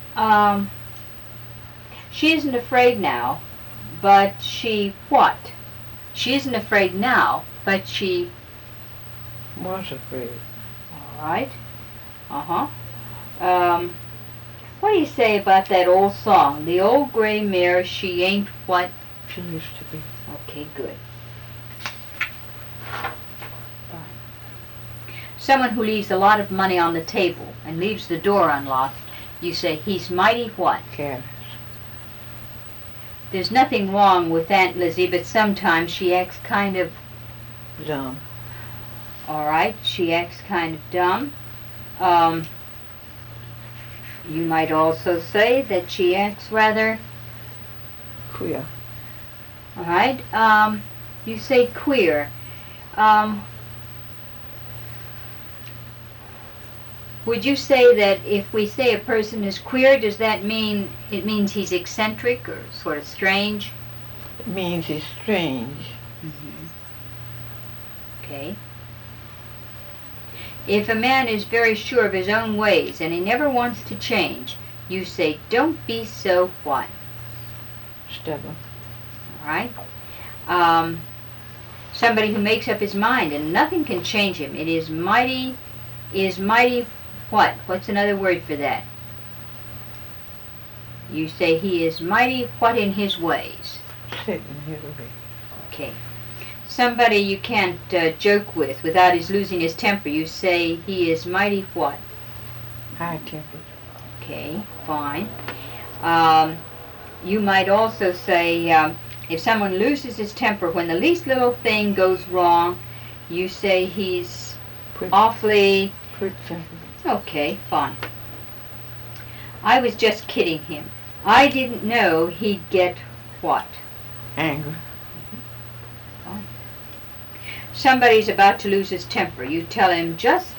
Um, she isn't afraid now, but she what? She isn't afraid now, but she... Was afraid. All right. Uh-huh. Um, what do you say about that old song? The old gray mare, she ain't what? She used to be. Okay, good. Someone who leaves a lot of money on the table and leaves the door unlocked, you say, he's mighty what? Careless. There's nothing wrong with Aunt Lizzie, but sometimes she acts kind of... Dumb. All right, she acts kind of dumb. You might also say that she acts rather... Queer. All right, you say queer. Would you say that if we say a person is queer, does that mean it means he's eccentric or sort of strange? It means he's strange. Mm-hmm. Okay. If a man is very sure of his own ways and he never wants to change, you say, don't be so what? Stubborn. All right. Somebody who makes up his mind and nothing can change him. It is mighty what? What's another word for that? You say he is mighty what in his ways? Set in his way. Okay. Somebody you can't joke with without his losing his temper. You say he is mighty what? High-tempered. Okay, fine. You might also say if someone loses his temper when the least little thing goes wrong, you say he's awfully... Quick-tempered. Okay, fine. I was just kidding him. I didn't know he'd get what? Angry. Fine. Somebody's about to lose his temper. You tell him just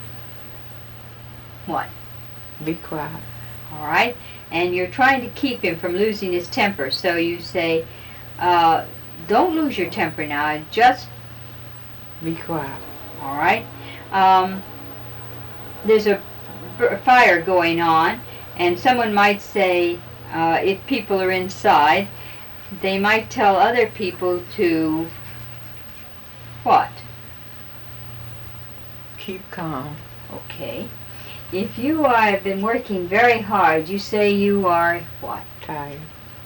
what? Be quiet. All right? And you're trying to keep him from losing his temper. So you say, don't lose your temper now. Just be quiet. All right? There's a fire going on, and someone might say, if people are inside, they might tell other people to what? Keep calm. Okay. If you have been working very hard, you say you are what? Tired.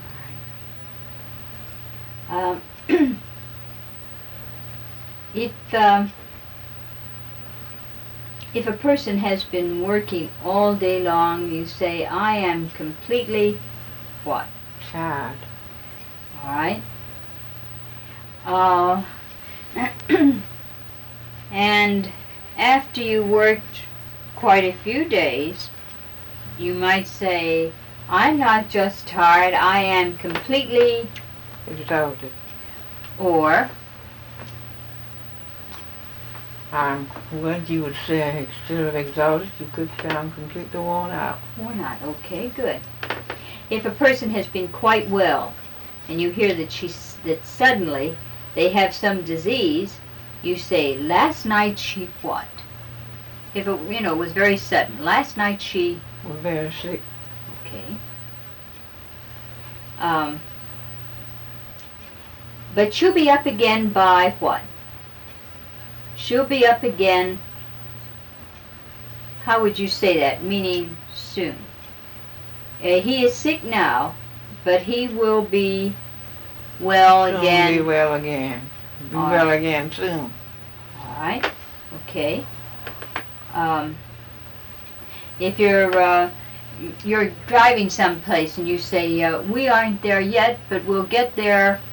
If a person has been working all day long, you say, I am completely what? Tired. All right. And after you worked quite a few days, you might say, I'm not just tired, I am completely exhausted. Or when you would say instead of exhausted, you could say I'm completely worn out. Worn out, okay, good. If a person has been quite well, and you hear that suddenly they have some disease, you say, last night she what? If it, was very sudden. Last night she... was very sick. Okay. But she'll be up again by what? She'll be up again, how would you say that, meaning soon? He is sick now, but he will be well again. Be well again. Be well again soon. All right, okay. If you're driving someplace and you say, we aren't there yet, but we'll get there